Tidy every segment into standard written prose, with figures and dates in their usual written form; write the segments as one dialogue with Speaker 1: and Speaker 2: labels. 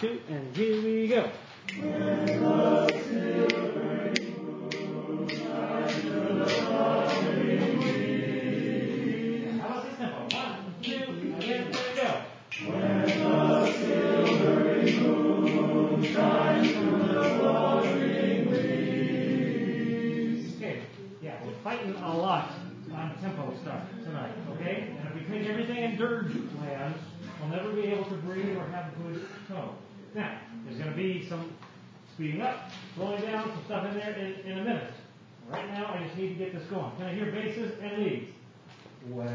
Speaker 1: 2, and here we go. Fighting a lot on tempo stuff tonight, okay? And if we take everything in dirge land, we'll never be able to breathe or have good tone. Now, there's going to be some speeding up, slowing down, some stuff in there in a minute. Right now, I just need to get this going. Can I hear basses and leads? When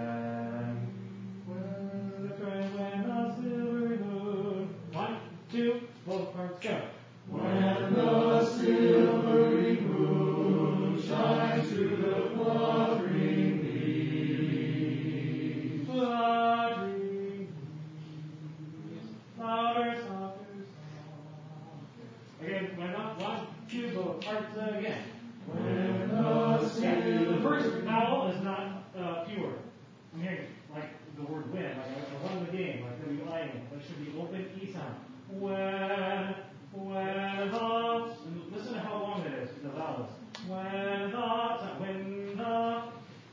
Speaker 1: the silver moon. 1, 2, both parts go.
Speaker 2: When the silvery moon shines through the fluttering leaves.
Speaker 1: Fluttering leaves. Louder, softer, softer. Again, when up, 1, 2, both parts again.
Speaker 2: When the silver.
Speaker 1: The first vowel is not pure. I'm hearing like the word when, like I won the game, like W-I-N. That should be open E sound. When the, and listen to how long that is, the vowels. When the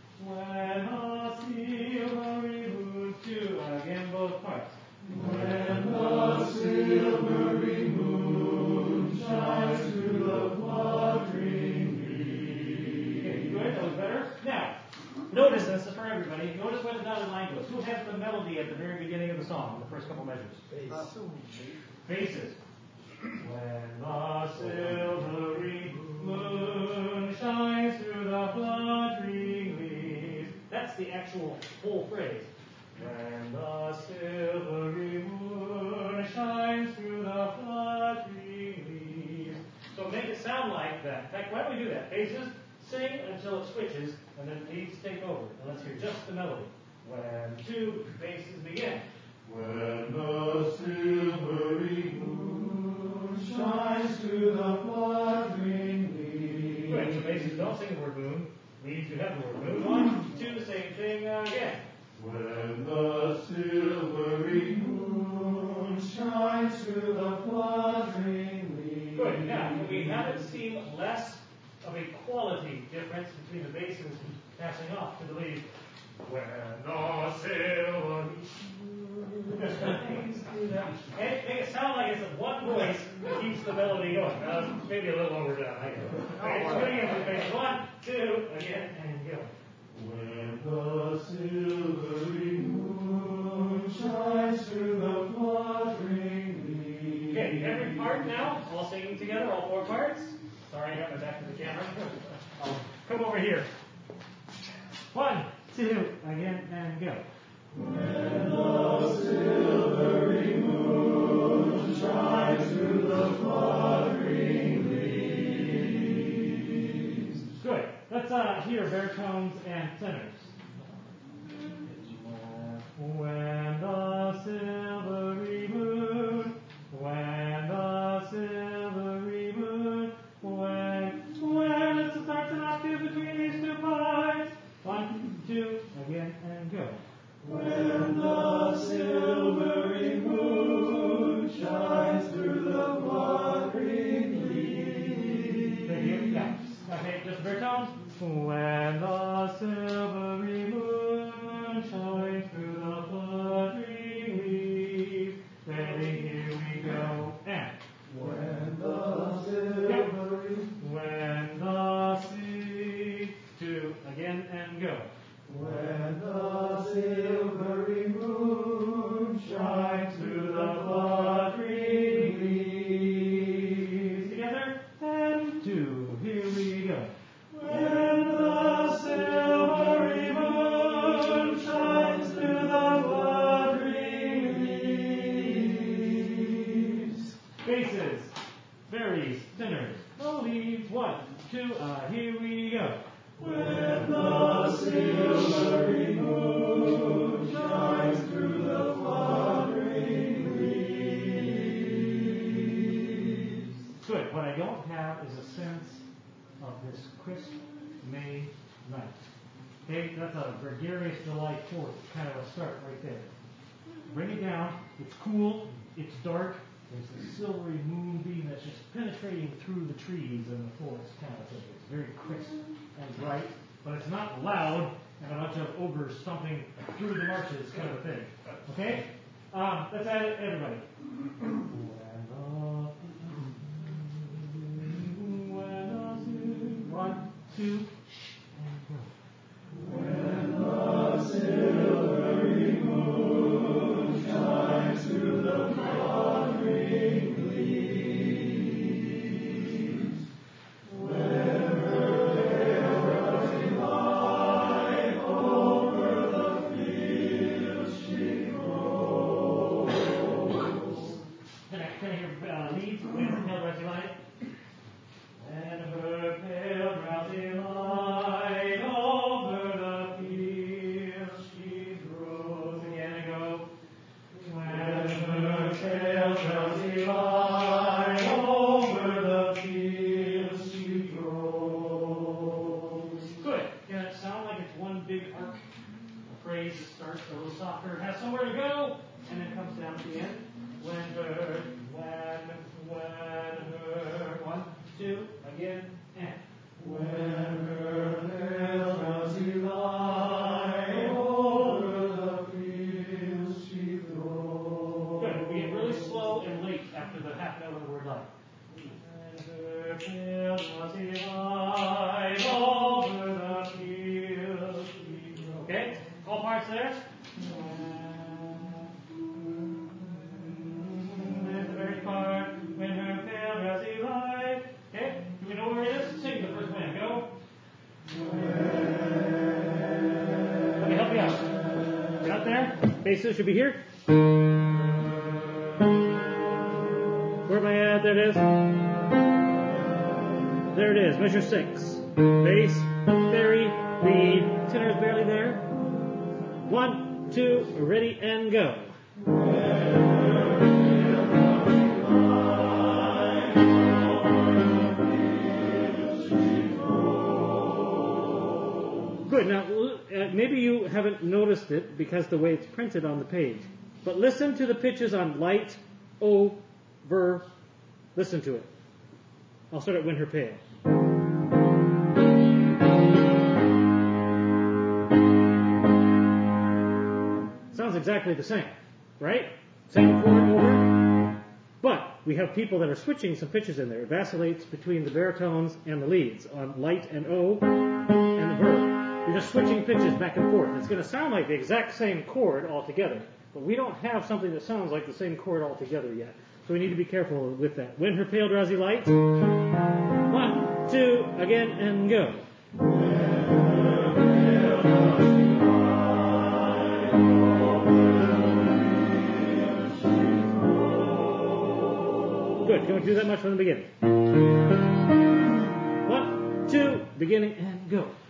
Speaker 1: silvery moon, 2, again both parts.
Speaker 2: When the silvery moon shines through the fluttering leaves.
Speaker 1: Okay, good, that was better. Now, notice this is for everybody. Notice where the dotted line goes. Who has the melody at the very beginning of the song, the first couple measures? Basses. When the silvery moon shines through the fluttering leaves. That's the actual whole phrase. When the silvery moon shines through the fluttering leaves. So make it sound like that. In fact, why don't we do that? Basses, sing until it switches, and then leads take over. And let's hear just the melody. When 2 basses begin.
Speaker 2: When the silvery moon shines through the fluttering leaves.
Speaker 1: Good. So basses don't sing the word moon. Leads you have the word moon. 1, 2, same thing again.
Speaker 2: When the silvery moon shines through the fluttering leaves.
Speaker 1: Good. Now, can we have it seem less of a quality difference between the basses passing off to the lead? When the silvery Make it sound like it's one voice that keeps the melody going. Maybe a little overdone. I guess. Okay, so again, basses. 1, 2, again, and go.
Speaker 2: When the silvery moon shines through the fluttering leaves.
Speaker 1: Okay, every part now, all singing together, all 4 parts. Sorry, I got my back to the camera. Come over here. 1, 2, again, and go.
Speaker 2: When the silvery moon shines through the fluttering leaves.
Speaker 1: Good. Let's hear baritones and tenors. When the silvery moon, when the silvery moon, when it starts an octave between these 2 parts. 1, 2, again, and go.
Speaker 2: When the silvery moon shines through the fluttering leaves.
Speaker 1: Yeah. Okay, just baritones. When the silvery moon shines through the fluttering leaves. Ready, here we go. And
Speaker 2: When the silvery
Speaker 1: when the sea. 2, again, and go.
Speaker 2: When the silvery moon shines through the fluttering leaves.
Speaker 1: Together, and 2, here we go.
Speaker 2: When the silvery moon shines through the fluttering leaves.
Speaker 1: Basses, varies, tenors, no leads. 1, 2, here we go.
Speaker 2: When the silvery moon shines through the fluttering leaves.
Speaker 1: Good. What I don't have is a sense of this crisp May night. Okay, that's a gregarious July 4th kind of a start right there. Bring it down. It's cool. It's dark. There's this silvery moonbeam that's just penetrating through the trees and the forest kind of thing. It's very crisp and bright, but it's not loud and a bunch of ogres stomping through the marshes kind of a thing. Okay? Let's add it, everybody. 1, 2, and go.
Speaker 2: When the silvery moon shines through the fluttering leaves, when her veil rosy light over the fields she grows.
Speaker 1: Can I hear leaves when her pale rosy light? And her pale drowsy light over the fields she grows. Again and go. When her pale drowsy light over the fields she grows. Good. Can it sound like it's one big arc? A phrase that starts a little softer, has somewhere to go, and then comes down at the end. When her, 1, 2, again, and. When her pale drowsy light over the fields she grows. Good. We get really slow and late after the half note of the word light. When her pale drowsy light over the fields she grows. Okay? All parts there? And the very part when her pale drowsy light. Okay? Do we know where it is? Sing the first one. Go. Let me help you out. Get out there. Bases should be here. Where am I at? There it is. There it is. Measure 6. Bass, very, lead. Tenor is barely there. 1, 2, ready, and go. Good. Now, maybe you haven't noticed it because the way it's printed on the page. But listen to the pitches on light, over. Listen to it. I'll start at when her pale. Sounds exactly the same, right? Same chord over. But we have people that are switching some pitches in there. It vacillates between the baritones and the leads on light and O and the verb. You're just switching pitches back and forth. It's going to sound like the exact same chord altogether, but we don't have something that sounds like the same chord altogether yet. So we need to be careful with that. When her pale drowsy light. 1, 2, again, and go. Good. Can we do that much from the beginning? 1, 2, beginning, and go.